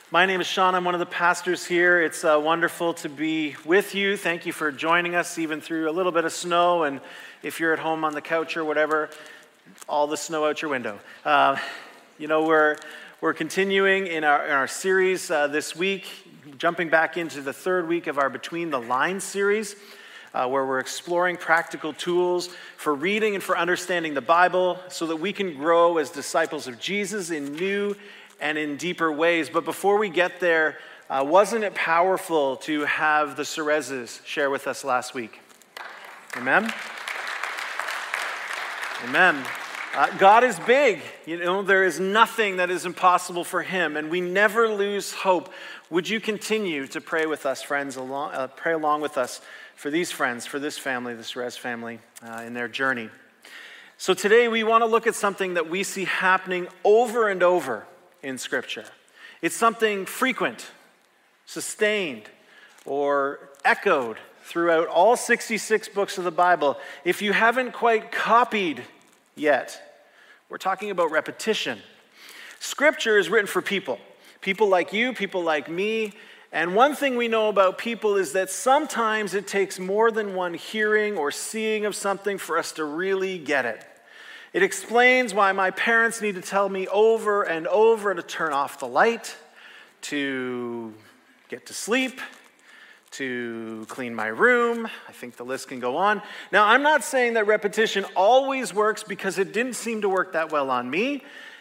My name is Sean. I'm one of the pastors here. It's wonderful to be with you. Thank you for joining us, even through a little bit of snow. And if you're at home on the couch or whatever, all the snow out your window. We're continuing in our series this week, jumping back into the third week of our Between the Lines series, where we're exploring practical tools for reading and for understanding the Bible so that we can grow as disciples of Jesus in new and in deeper ways. But before we get there, wasn't it powerful to have the Cerezes share with us last week? Amen? Amen. God is big. There is nothing that is impossible for him, and we never lose hope. Would you continue to pray with us, friends, pray along with us for these friends, for this family, the Cerez family, in their journey. So today we want to look at something that we see happening over and over in Scripture. It's something frequent, sustained, or echoed throughout all 66 books of the Bible. If you haven't quite copied yet, we're talking about repetition. Scripture is written for people like you, people like me, and one thing we know about people is that sometimes it takes more than one hearing or seeing of something for us to really get it. It explains why my parents need to tell me over and over to turn off the light, to get to sleep, to clean my room. I think the list can go on. Now, I'm not saying that repetition always works, because it didn't seem to work that well on me,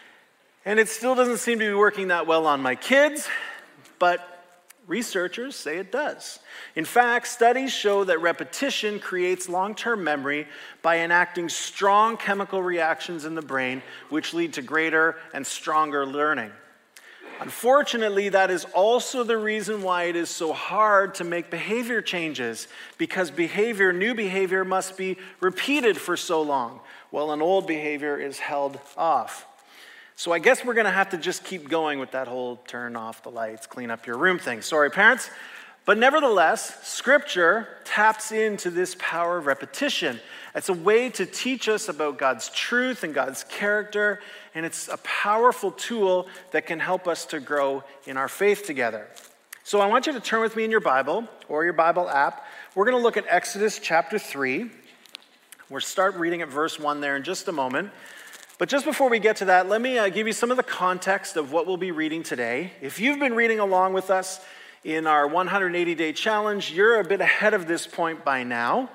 and it still doesn't seem to be working that well on my kids, but researchers say it does. In fact, studies show that repetition creates long-term memory by enacting strong chemical reactions in the brain, which lead to greater and stronger learning. Unfortunately, that is also the reason why it is so hard to make behavior changes, because new behavior must be repeated for so long, while an old behavior is held off. So I guess we're going to have to just keep going with that whole turn off the lights, clean up your room thing. Sorry, parents. But nevertheless, Scripture taps into this power of repetition. It's a way to teach us about God's truth and God's character, and it's a powerful tool that can help us to grow in our faith together. So I want you to turn with me in your Bible or your Bible app. We're going to look at Exodus chapter 3. We'll start reading at verse 1 there in just a moment. But just before we get to that, let me give you some of the context of what we'll be reading today. If you've been reading along with us in our 180-day challenge, you're a bit ahead of this point by now.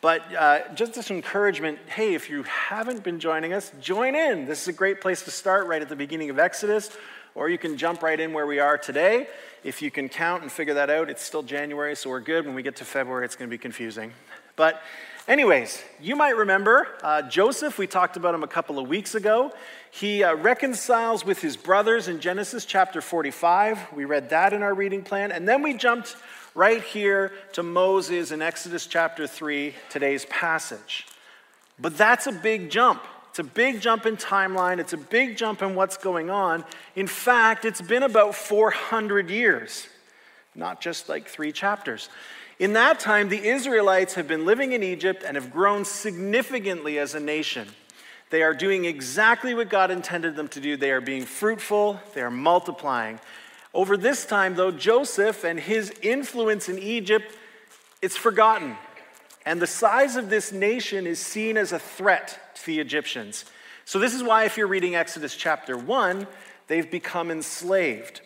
But just this encouragement, hey, if you haven't been joining us, join in. This is a great place to start right at the beginning of Exodus, or you can jump right in where we are today. If you can count and figure that out, it's still January, so we're good. When we get to February, it's going to be confusing. But anyways, you might remember Joseph. We talked about him a couple of weeks ago. He reconciles with his brothers in Genesis chapter 45. We read that in our reading plan. And then we jumped right here to Moses in Exodus chapter 3, today's passage. But that's a big jump. It's a big jump in timeline. It's a big jump in what's going on. In fact, it's been about 400 years, not just like 3 chapters. In that time, the Israelites have been living in Egypt and have grown significantly as a nation. They are doing exactly what God intended them to do. They are being fruitful. They are multiplying. Over this time, though, Joseph and his influence in Egypt, it's forgotten. And the size of this nation is seen as a threat to the Egyptians. So this is why, if you're reading Exodus chapter 1, they've become enslaved.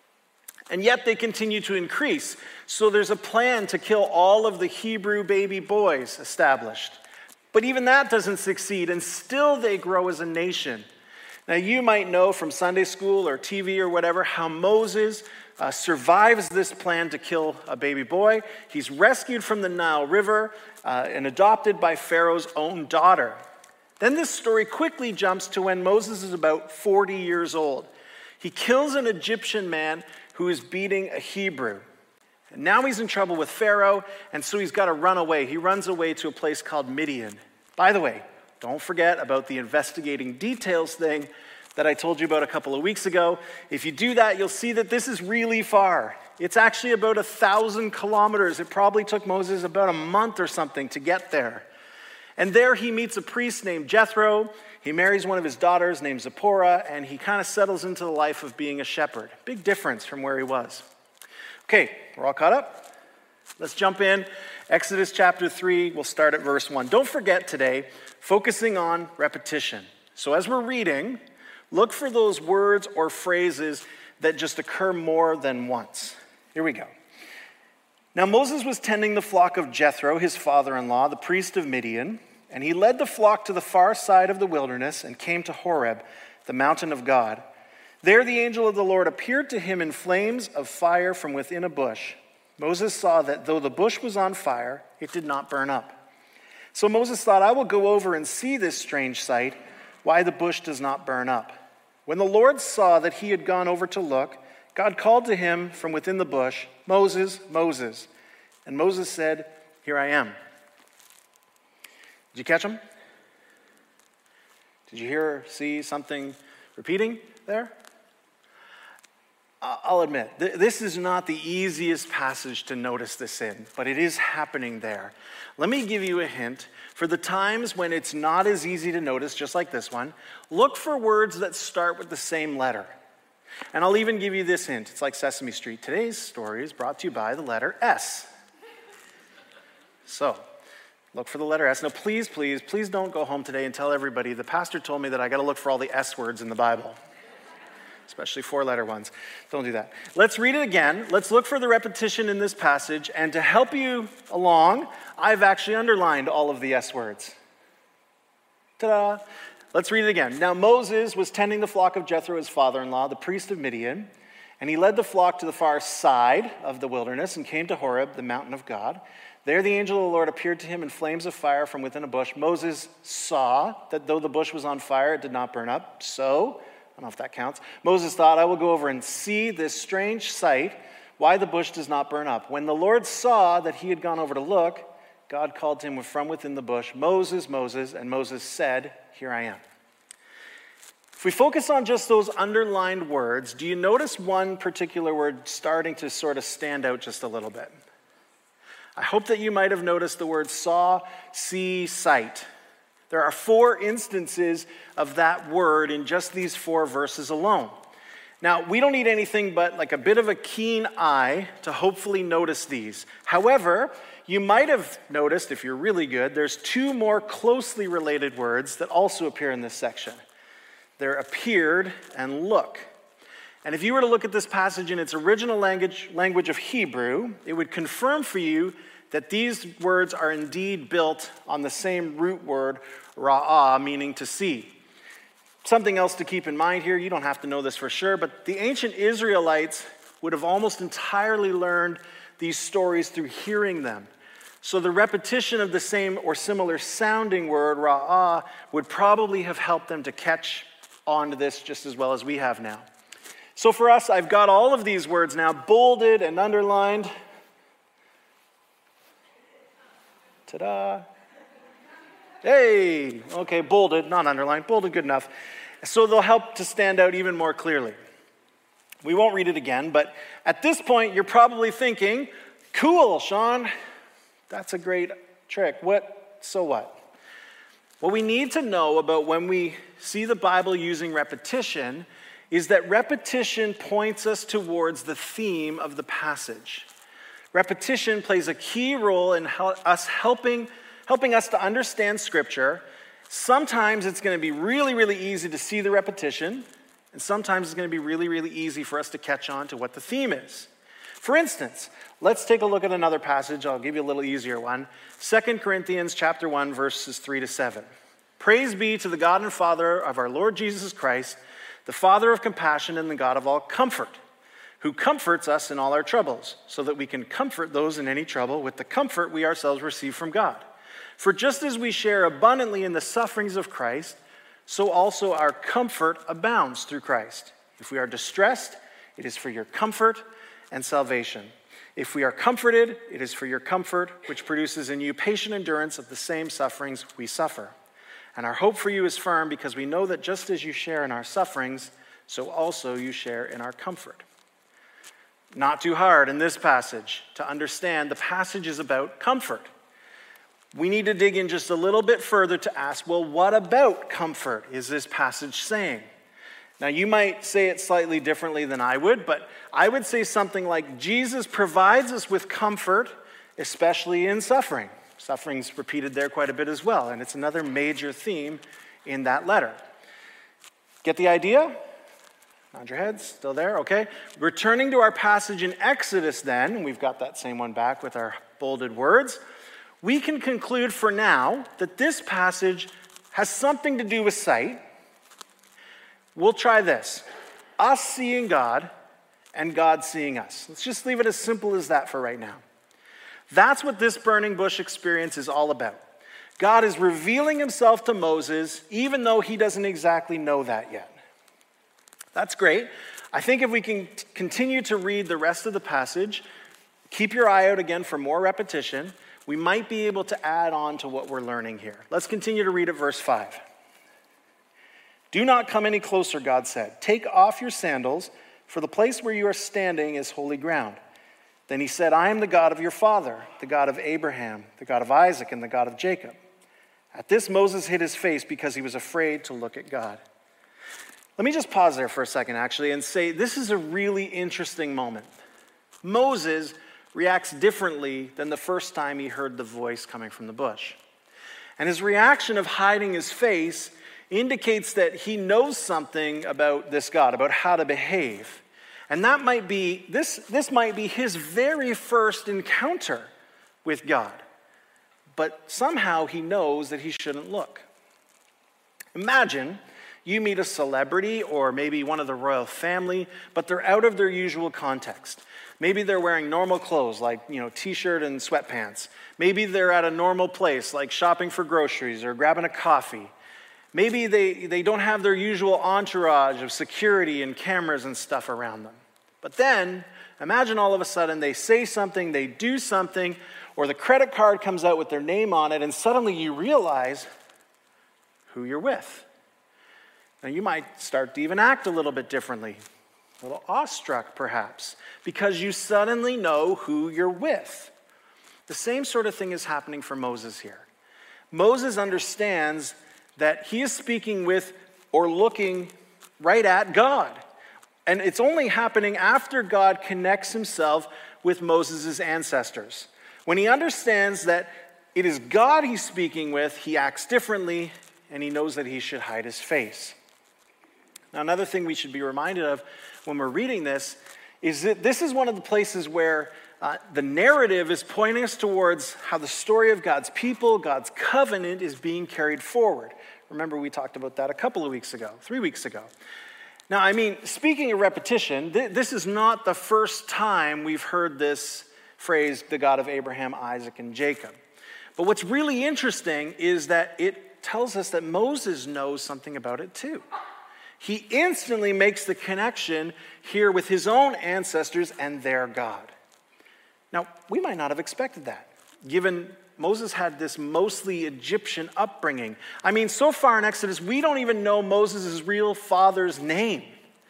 And yet they continue to increase. So there's a plan to kill all of the Hebrew baby boys established. But even that doesn't succeed, and still they grow as a nation. Now you might know from Sunday school or TV or whatever how Moses survives this plan to kill a baby boy. He's rescued from the Nile River and adopted by Pharaoh's own daughter. Then this story quickly jumps to when Moses is about 40 years old. He kills an Egyptian man who is beating a Hebrew. And now he's in trouble with Pharaoh, and so he's got to run away. He runs away to a place called Midian. By the way, don't forget about the investigating details thing that I told you about a couple of weeks ago. If you do that, you'll see that this is really far. It's actually about 1,000 kilometers. It probably took Moses about a month or something to get there. And there he meets a priest named Jethro. He marries one of his daughters named Zipporah, and he kind of settles into the life of being a shepherd. Big difference from where he was. Okay, we're all caught up? Let's jump in. Exodus chapter 3, we'll start at verse 1. Don't forget today, focusing on repetition. So as we're reading, look for those words or phrases that just occur more than once. Here we go. Now Moses was tending the flock of Jethro, his father-in-law, the priest of Midian, and he led the flock to the far side of the wilderness and came to Horeb, the mountain of God. There the angel of the Lord appeared to him in flames of fire from within a bush. Moses saw that though the bush was on fire, it did not burn up. So Moses thought, I will go over and see this strange sight, why the bush does not burn up. When the Lord saw that he had gone over to look, God called to him from within the bush, Moses, Moses. And Moses said, Here I am. Did you catch him? Did you hear or see something repeating there? I'll admit, this is not the easiest passage to notice this in, but it is happening there. Let me give you a hint. For the times when it's not as easy to notice, just like this one, look for words that start with the same letter. And I'll even give you this hint. It's like Sesame Street. Today's story is brought to you by the letter S. So, look for the letter S. Now, please don't go home today and tell everybody, the pastor told me that I got to look for all the S words in the Bible, especially 4-letter ones. Don't do that. Let's read it again. Let's look for the repetition in this passage. And to help you along, I've actually underlined all of the S words. Ta-da! Let's read it again. Now Moses was tending the flock of Jethro, his father-in-law, the priest of Midian, and he led the flock to the far side of the wilderness and came to Horeb, the mountain of God. There the angel of the Lord appeared to him in flames of fire from within a bush. Moses saw that though the bush was on fire, it did not burn up. So, I don't know if that counts, Moses thought, I will go over and see this strange sight, why the bush does not burn up. When the Lord saw that he had gone over to look, God called to him from within the bush, Moses, Moses, and Moses said, Here I am. If we focus on just those underlined words, do you notice one particular word starting to sort of stand out just a little bit? I hope that you might have noticed the word saw, see, sight. There are 4 instances of that word in just these 4 verses alone. Now, we don't need anything but like a bit of a keen eye to hopefully notice these. However, you might have noticed, if you're really good, there's 2 more closely related words that also appear in this section. There appeared and look. And if you were to look at this passage in its original language of Hebrew, it would confirm for you that these words are indeed built on the same root word, ra'ah, meaning to see. Something else to keep in mind here, you don't have to know this for sure, but the ancient Israelites would have almost entirely learned these stories through hearing them. So the repetition of the same or similar sounding word, ra'ah, would probably have helped them to catch on to this just as well as we have now. So for us, I've got all of these words now bolded and underlined. Ta-da! Hey! Okay, bolded, not underlined. Bolded, good enough. So they'll help to stand out even more clearly. We won't read it again, but at this point, you're probably thinking, cool, Sean. That's a great trick. So what? What we need to know about when we see the Bible using repetition is that repetition points us towards the theme of the passage. Repetition plays a key role in helping us to understand Scripture. Sometimes it's going to be really, really easy to see the repetition, and sometimes it's going to be really, really easy for us to catch on to what the theme is. For instance, let's take a look at another passage. I'll give you a little easier one. 2 Corinthians chapter 1, verses 3-7. Praise be to the God and Father of our Lord Jesus Christ, the Father of compassion and the God of all comfort, who comforts us in all our troubles, so that we can comfort those in any trouble with the comfort we ourselves receive from God. For just as we share abundantly in the sufferings of Christ, so also our comfort abounds through Christ. If we are distressed, it is for your comfort and salvation. If we are comforted, it is for your comfort, which produces in you patient endurance of the same sufferings we suffer. And our hope for you is firm, because we know that just as you share in our sufferings, so also you share in our comfort. Not too hard in this passage to understand. The passage is about comfort. we need to dig in just a little bit further to ask, well, what about comfort is this passage saying? Now, you might say it slightly differently than I would, but I would say something like Jesus provides us with comfort, especially in suffering. Suffering's repeated there quite a bit as well, and it's another major theme in that letter. Get the idea? Nod your heads, still there? Okay. Returning to our passage in Exodus then, and we've got that same one back with our bolded words, we can conclude for now that this passage has something to do with sight. We'll try this. Us seeing God and God seeing us. Let's just leave it as simple as that for right now. That's what this burning bush experience is all about. God is revealing himself to Moses, even though he doesn't exactly know that yet. That's great. I think if we can continue to read the rest of the passage, keep your eye out again for more repetition, we might be able to add on to what we're learning here. Let's continue to read at verse 5. Do not come any closer, God said. Take off your sandals, for the place where you are standing is holy ground. Then he said, I am the God of your father, the God of Abraham, the God of Isaac, and the God of Jacob. At this, Moses hid his face because he was afraid to look at God. Let me just pause there for a second, actually, and say this is a really interesting moment. Moses reacts differently than the first time he heard the voice coming from the bush. And his reaction of hiding his face indicates that he knows something about this God, about how to behave. And that might be, this might be his very first encounter with God. But somehow he knows that he shouldn't look. Imagine you meet a celebrity or maybe one of the royal family, but they're out of their usual context. Maybe they're wearing normal clothes like, t-shirt and sweatpants. Maybe they're at a normal place like shopping for groceries or grabbing a coffee. Maybe they don't have their usual entourage of security and cameras and stuff around them. But then, imagine all of a sudden they say something, they do something, or the credit card comes out with their name on it, and suddenly you realize who you're with. Now, you might start to even act a little bit differently, a little awestruck perhaps, because you suddenly know who you're with. The same sort of thing is happening for Moses here. Moses understands that he is speaking with or looking right at God. And it's only happening after God connects himself with Moses' ancestors. When he understands that it is God he's speaking with, he acts differently, and he knows that he should hide his face. Now, another thing we should be reminded of when we're reading this is that this is one of the places where the narrative is pointing us towards how the story of God's people, God's covenant, is being carried forward. Remember, we talked about that a couple of weeks ago, 3 weeks ago. Now, speaking of repetition, this is not the first time we've heard this phrase, the God of Abraham, Isaac, and Jacob. But what's really interesting is that it tells us that Moses knows something about it too. He instantly makes the connection here with his own ancestors and their God. Now, we might not have expected that, given Moses had this mostly Egyptian upbringing. So far in Exodus, we don't even know Moses' real father's name.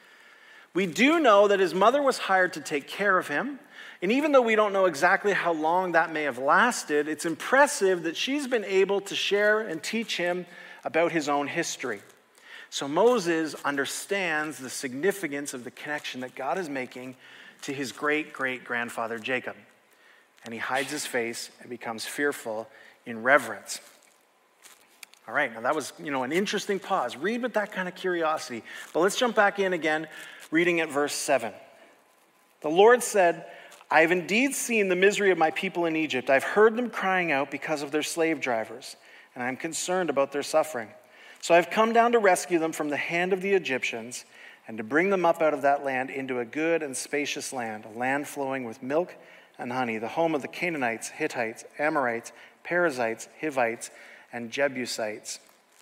We do know that his mother was hired to take care of him, and even though we don't know exactly how long that may have lasted, it's impressive that she's been able to share and teach him about his own history. So Moses understands the significance of the connection that God is making to his great-great-grandfather Jacob. And he hides his face and becomes fearful in reverence. All right, now that was, an interesting pause. Read with that kind of curiosity. But let's jump back in again, reading at verse 7. The Lord said, I have indeed seen the misery of my people in Egypt. I've heard them crying out because of their slave drivers, and I'm concerned about their suffering. So I've come down to rescue them from the hand of the Egyptians and to bring them up out of that land into a good and spacious land, a land flowing with milk and honey, the home of the Canaanites, Hittites, Amorites, Perizzites, Hivites, and Jebusites.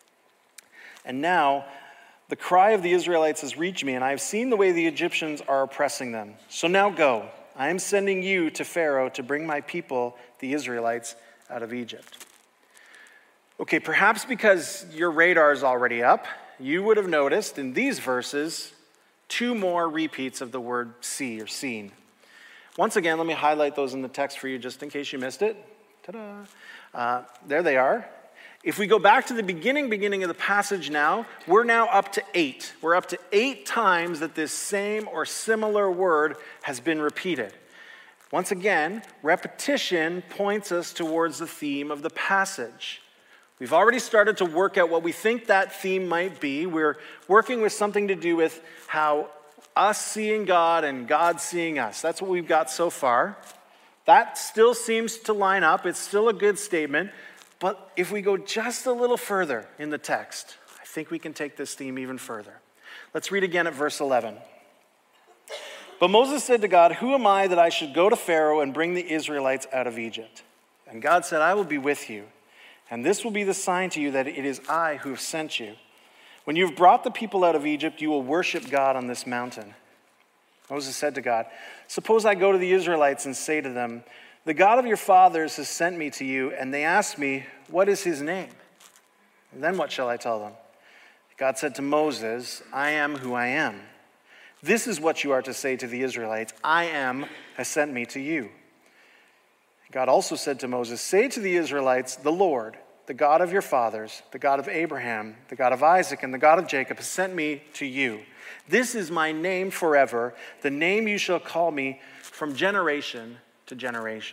And now the cry of the Israelites has reached me, and I have seen the way the Egyptians are oppressing them. So now go. I am sending you to Pharaoh to bring my people, the Israelites, out of Egypt. Okay, perhaps because your radar is already up, you would have noticed in these verses 2 more repeats of the word see or seen. Once again, let me highlight those in the text for you just in case you missed it. Ta-da! There they are. If we go back to the beginning of the passage now, we're now up to 8. We're up to 8 times that this same or similar word has been repeated. Once again, repetition points us towards the theme of the passage. We've already started to work out what we think that theme might be. We're working with something to do with how us seeing God and God seeing us. That's what we've got so far. That still seems to line up. It's still a good statement. But if we go just a little further in the text, I think we can take this theme even further. Let's read again at verse 11. But Moses said to God, "Who am I that I should go to Pharaoh and bring the Israelites out of Egypt?" And God said, "I will be with you, and this will be the sign to you that it is I who have sent you. When you have brought the people out of Egypt, you will worship God on this mountain." Moses said to God, "Suppose I go to the Israelites and say to them, 'The God of your fathers has sent me to you,' and they ask me, 'What is his name?' And then what shall I tell them?" God said to Moses, "I am who I am. This is what you are to say to the Israelites, 'I am has sent me to you.'" God also said to Moses, "Say to the Israelites, 'The Lord, the God of your fathers, the God of Abraham, the God of Isaac, and the God of Jacob has sent me to you. This is my name forever, the name you shall call me from generation to generation.'"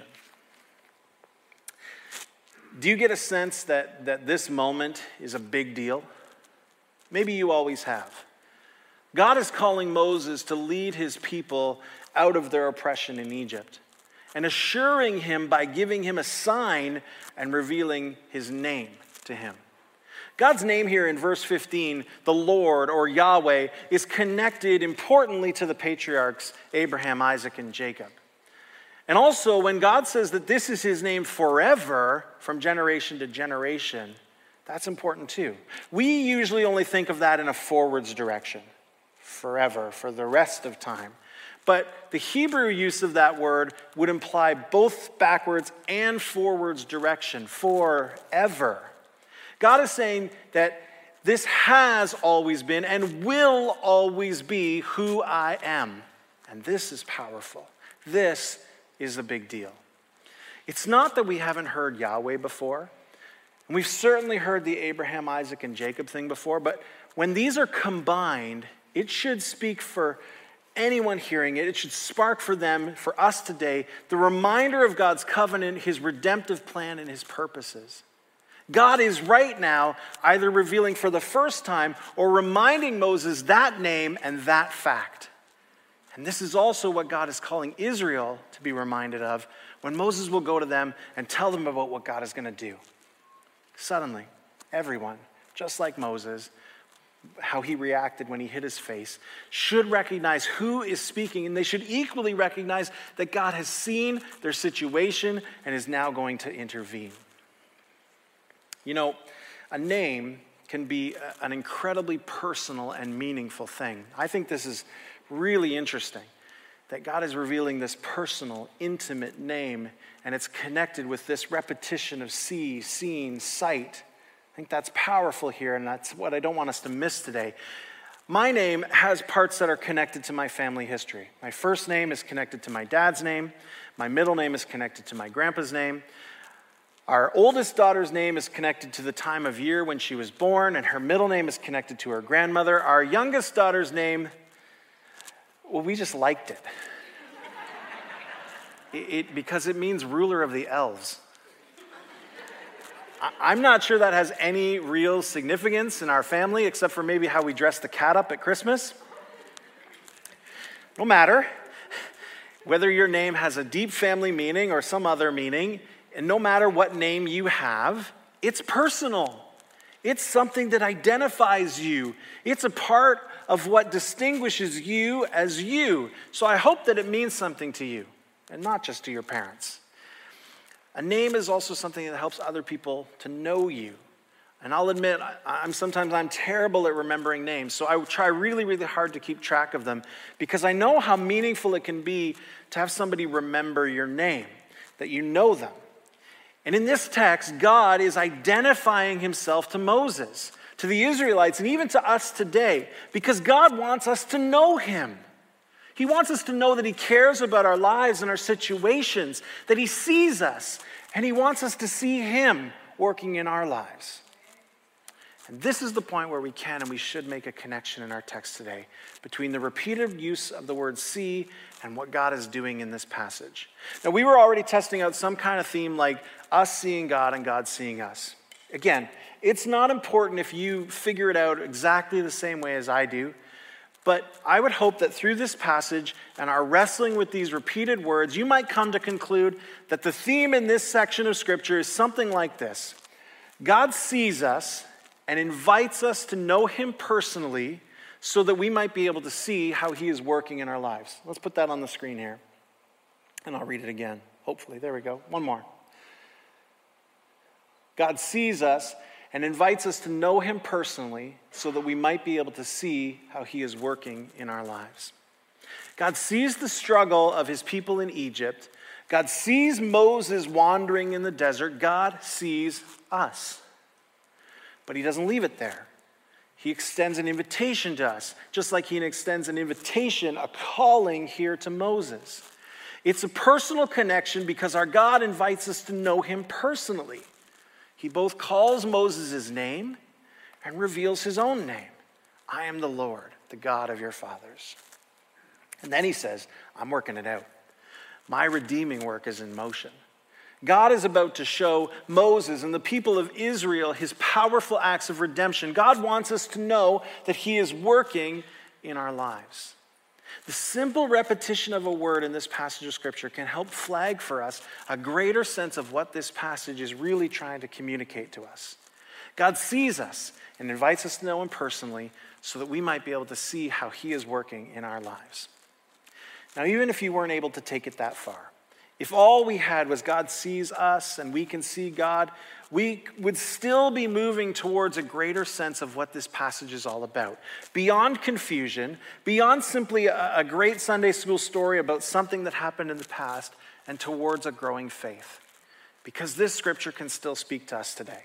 Do you get a sense that this moment is a big deal? Maybe you always have. God is calling Moses to lead his people out of their oppression in Egypt and assuring him by giving him a sign and revealing his name to him. God's name here in verse 15, the Lord or Yahweh, is connected importantly to the patriarchs Abraham, Isaac, and Jacob. And also, when God says that this is his name forever, from generation to generation, that's important too. We usually only think of that in a forwards direction, forever, for the rest of time. But the Hebrew use of that word would imply both backwards and forwards direction, forever. God is saying that this has always been and will always be who I am. And this is powerful. This is a big deal. It's not that we haven't heard Yahweh before. And we've certainly heard the Abraham, Isaac, and Jacob thing before. But when these are combined, it should speak for anyone hearing it. It should spark for them, for us today, the reminder of God's covenant, his redemptive plan, and his purposes. God is right now either revealing for the first time or reminding Moses that name and that fact. And this is also what God is calling Israel to be reminded of when Moses will go to them and tell them about what God is going to do. Suddenly, everyone, just like Moses, how he reacted when he hit his face, should recognize who is speaking, and they should equally recognize that God has seen their situation and is now going to intervene. You know, a name can be an incredibly personal and meaningful thing. I think this is really interesting, that God is revealing this personal, intimate name, and it's connected with this repetition of see, seen, sight. I think that's powerful here, and that's what I don't want us to miss today. My name has parts that are connected to my family history. My first name is connected to my dad's name. My middle name is connected to my grandpa's name. Our oldest daughter's name is connected to the time of year when she was born, and her middle name is connected to her grandmother. Our youngest daughter's name, well, we just liked it. Because it means ruler of the elves. I'm not sure that has any real significance in our family, except for maybe how we dress the cat up at Christmas. No matter. Whether your name has a deep family meaning or some other meaning, and no matter what name you have, it's personal. It's something that identifies you. It's a part of what distinguishes you as you. So I hope that it means something to you, and not just to your parents. A name is also something that helps other people to know you. And I'll admit, sometimes I'm terrible at remembering names, so I try really, really hard to keep track of them, because I know how meaningful it can be to have somebody remember your name, that you know them. And in this text, God is identifying himself to Moses, to the Israelites, and even to us today, because God wants us to know him. He wants us to know that he cares about our lives and our situations, that he sees us, And he wants us to see him working in our lives. And this is the point where we can and we should make a connection in our text today between the repeated use of the word see and what God is doing in this passage. Now, we were already testing out some kind of theme like us seeing God and God seeing us. Again, it's not important if you figure it out exactly the same way as I do, but I would hope that through this passage and our wrestling with these repeated words, you might come to conclude that the theme in this section of Scripture is something like this. God sees us and invites us to know him personally so that we might be able to see how he is working in our lives. Let's put that on the screen here. And I'll read it again, hopefully. There we go. One more. God sees us and invites us to know him personally so that we might be able to see how he is working in our lives. God sees the struggle of his people in Egypt. God sees Moses wandering in the desert. God sees us. But he doesn't leave it there. He extends an invitation to us, just like he extends an invitation, a calling here to Moses. It's a personal connection because our God invites us to know him personally. He both calls Moses' name and reveals his own name. I am the Lord, the God of your fathers. And then he says, I'm working it out. My redeeming work is in motion. God is about to show Moses and the people of Israel his powerful acts of redemption. God wants us to know that he is working in our lives. The simple repetition of a word in this passage of Scripture can help flag for us a greater sense of what this passage is really trying to communicate to us. God sees us and invites us to know him personally so that we might be able to see how he is working in our lives. Now, even if you weren't able to take it that far, if all we had was God sees us and we can see God, we would still be moving towards a greater sense of what this passage is all about. Beyond confusion, beyond simply a great Sunday school story about something that happened in the past, and towards a growing faith. Because this scripture can still speak to us today.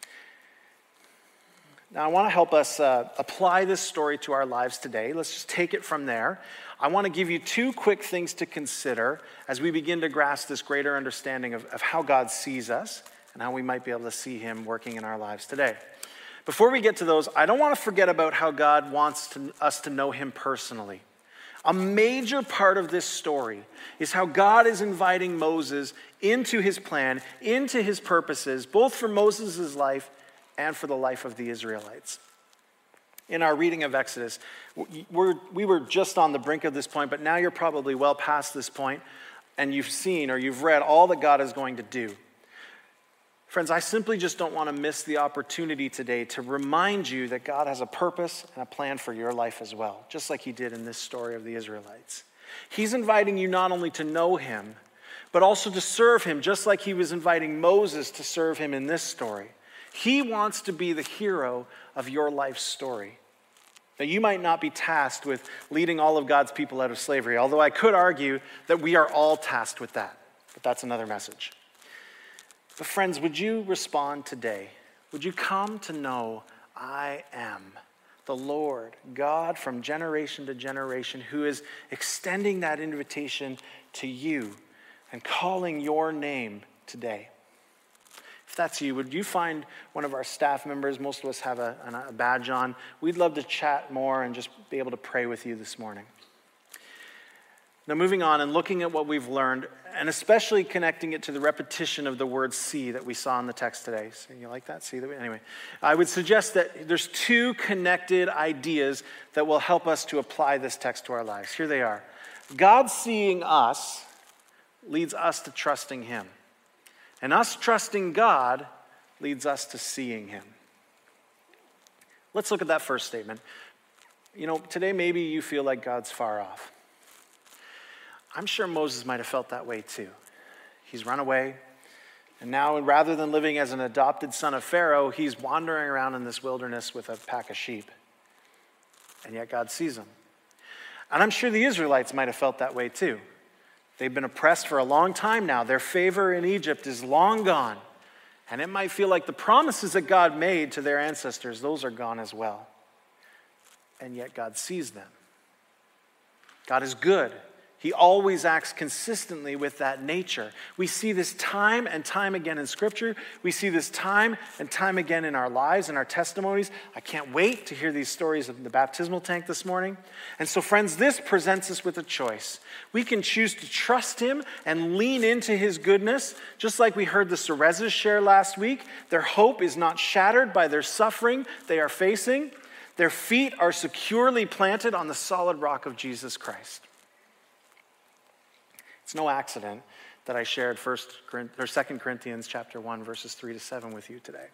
Now, I want to help us apply this story to our lives today. Let's just take it from there. I want to give you two quick things to consider as we begin to grasp this greater understanding of how God sees us and how we might be able to see him working in our lives today. Before we get to those, I don't want to forget about how God wants us to know him personally. A major part of this story is how God is inviting Moses into his plan, into his purposes, both for Moses' life and for the life of the Israelites. In our reading of Exodus, we were just on the brink of this point, but now you're probably well past this point, and you've seen or you've read all that God is going to do. Friends, I simply just don't want to miss the opportunity today to remind you that God has a purpose and a plan for your life as well, just like he did in this story of the Israelites. He's inviting you not only to know him, but also to serve him, just like he was inviting Moses to serve him in this story. He wants to be the hero of your life's story. Now, you might not be tasked with leading all of God's people out of slavery, although I could argue that we are all tasked with that. But that's another message. But friends, would you respond today? Would you come to know I am the Lord, God from generation to generation, who is extending that invitation to you and calling your name today? If that's you, would you find one of our staff members? Most of us have a badge on. We'd love to chat more and just be able to pray with you this morning. Now, moving on and looking at what we've learned, and especially connecting it to the repetition of the word see that we saw in the text today. So you like that? See that? Anyway, I would suggest that there's two connected ideas that will help us to apply this text to our lives. Here they are. God seeing us leads us to trusting him. And us trusting God leads us to seeing him. Let's look at that first statement. You know, today maybe you feel like God's far off. I'm sure Moses might have felt that way too. He's run away, and now rather than living as an adopted son of Pharaoh, he's wandering around in this wilderness with a pack of sheep. And yet God sees him. And I'm sure the Israelites might have felt that way too. They've been oppressed for a long time now. Their favor in Egypt is long gone. And it might feel like the promises that God made to their ancestors, those are gone as well. And yet God sees them. God is good. He always acts consistently with that nature. We see this time and time again in Scripture. We see this time and time again in our lives and our testimonies. I can't wait to hear these stories of the baptismal tank this morning. And so, friends, this presents us with a choice. We can choose to trust him and lean into his goodness, just like we heard the Serezes share last week. Their hope is not shattered by their suffering they are facing. Their feet are securely planted on the solid rock of Jesus Christ. It's no accident that I shared 2 Corinthians chapter 1, verses 3 to 7 with you today.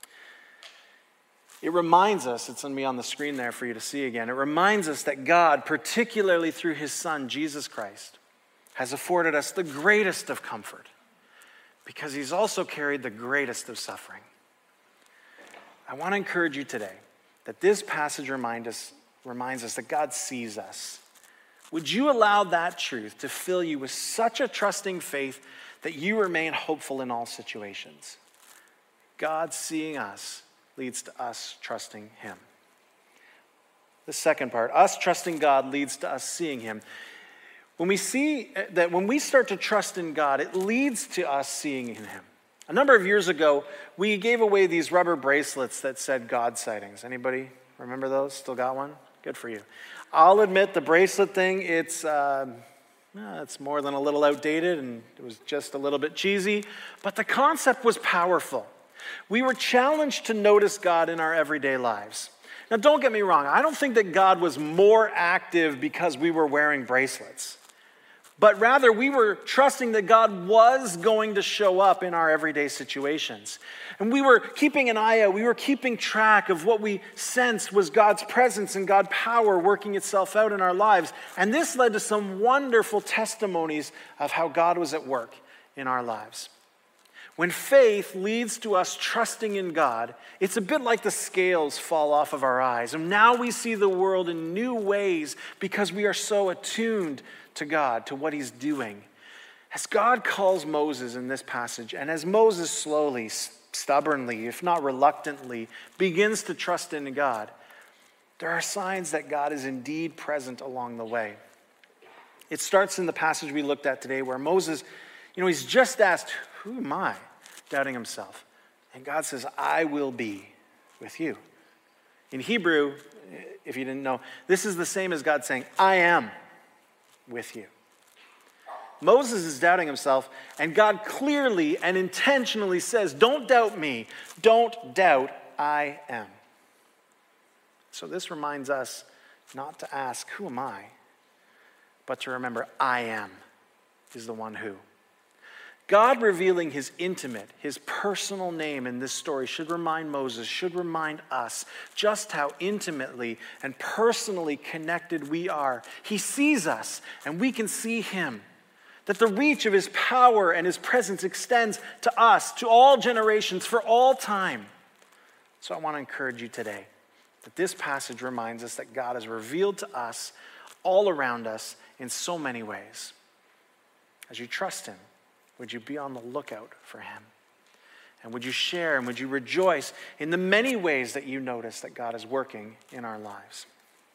It reminds us, it's going to be on the screen there for you to see again, it reminds us that God, particularly through his Son, Jesus Christ, has afforded us the greatest of comfort because he's also carried the greatest of suffering. I want to encourage you today that this passage reminds us that God sees us. Would you allow that truth to fill you with such a trusting faith that you remain hopeful in all situations? God seeing us leads to us trusting him. The second part, us trusting God leads to us seeing him. When we start to trust in God, it leads to us seeing in him. A number of years ago, we gave away these rubber bracelets that said God sightings. Anybody remember those? Still got one? Good for you. I'll admit the bracelet thing, it's more than a little outdated and it was just a little bit cheesy, but the concept was powerful. We were challenged to notice God in our everyday lives. Now, don't get me wrong. I don't think that God was more active because we were wearing bracelets. But rather, we were trusting that God was going to show up in our everyday situations. And we were keeping an eye out. We were keeping track of what we sensed was God's presence and God's power working itself out in our lives. And this led to some wonderful testimonies of how God was at work in our lives. When faith leads to us trusting in God, it's a bit like the scales fall off of our eyes. And now we see the world in new ways because we are so attuned to God, to what he's doing. As God calls Moses in this passage, and as Moses slowly, stubbornly, if not reluctantly, begins to trust in God, there are signs that God is indeed present along the way. It starts in the passage we looked at today where Moses, he's just asked, who am I? Doubting himself. And God says, I will be with you. In Hebrew, if you didn't know, this is the same as God saying, I am with you. Moses is doubting himself, and God clearly and intentionally says, don't doubt me. Don't doubt, I am. So this reminds us not to ask, who am I? But to remember, I am is the one who. God revealing his intimate, his personal name in this story should remind Moses, should remind us just how intimately and personally connected we are. He sees us and we can see him. That the reach of his power and his presence extends to us, to all generations, for all time. So I want to encourage you today that this passage reminds us that God has revealed to us all around us in so many ways. As you trust him, would you be on the lookout for him? And would you share and would you rejoice in the many ways that you notice that God is working in our lives?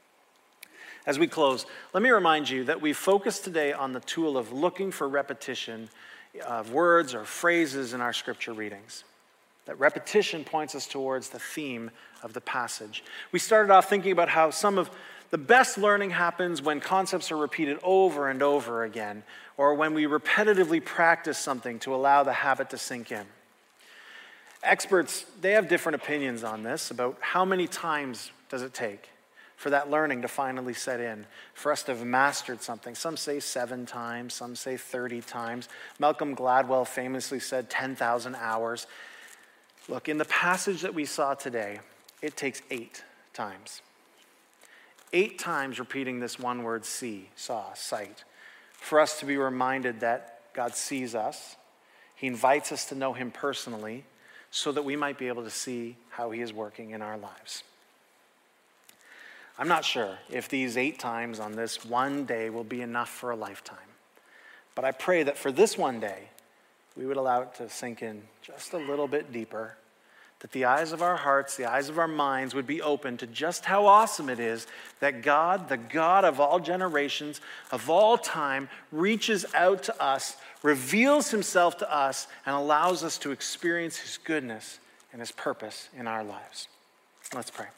As we close, let me remind you that we focused today on the tool of looking for repetition of words or phrases in our scripture readings. That repetition points us towards the theme of the passage. We started off thinking about how some of the best learning happens when concepts are repeated over and over again, or when we repetitively practice something to allow the habit to sink in. Experts, they have different opinions on this, about how many times does it take for that learning to finally set in, for us to have mastered something. Some say 7 times, some say 30 times. Malcolm Gladwell famously said 10,000 hours. Look, in the passage that we saw today, it takes 8 times. 8 times repeating this one word, see, saw, sight, for us to be reminded that God sees us. He invites us to know him personally so that we might be able to see how he is working in our lives. I'm not sure if these 8 times on this one day will be enough for a lifetime, but I pray that for this one day, we would allow it to sink in just a little bit deeper, that the eyes of our hearts, the eyes of our minds would be open to just how awesome it is that God, the God of all generations, of all time, reaches out to us, reveals himself to us, and allows us to experience his goodness and his purpose in our lives. Let's pray.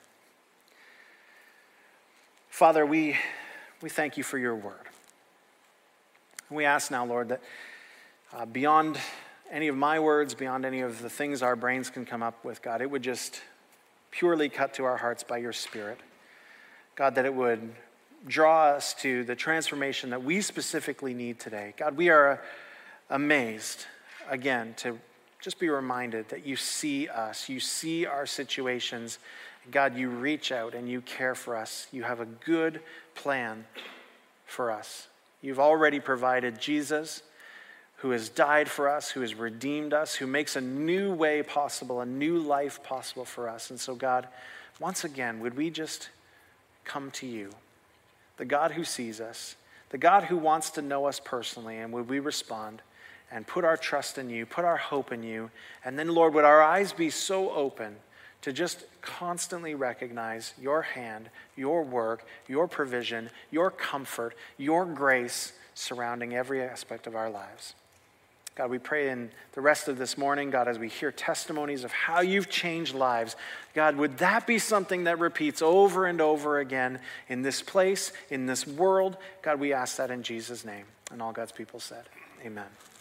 Father, we thank you for your word. We ask now, Lord, that beyond any of my words, beyond any of the things our brains can come up with, God, it would just purely cut to our hearts by your Spirit. God, that it would draw us to the transformation that we specifically need today. God, we are amazed, again, to just be reminded that you see us, you see our situations. God, you reach out and you care for us. You have a good plan for us. You've already provided Jesus, who has died for us, who has redeemed us, who makes a new way possible, a new life possible for us. And so, God, once again, would we just come to you, the God who sees us, the God who wants to know us personally, and would we respond and put our trust in you, put our hope in you, and then, Lord, would our eyes be so open to just constantly recognize your hand, your work, your provision, your comfort, your grace surrounding every aspect of our lives. God, we pray in the rest of this morning, God, as we hear testimonies of how you've changed lives, God, would that be something that repeats over and over again in this place, in this world? God, we ask that in Jesus' name. And all God's people said, amen.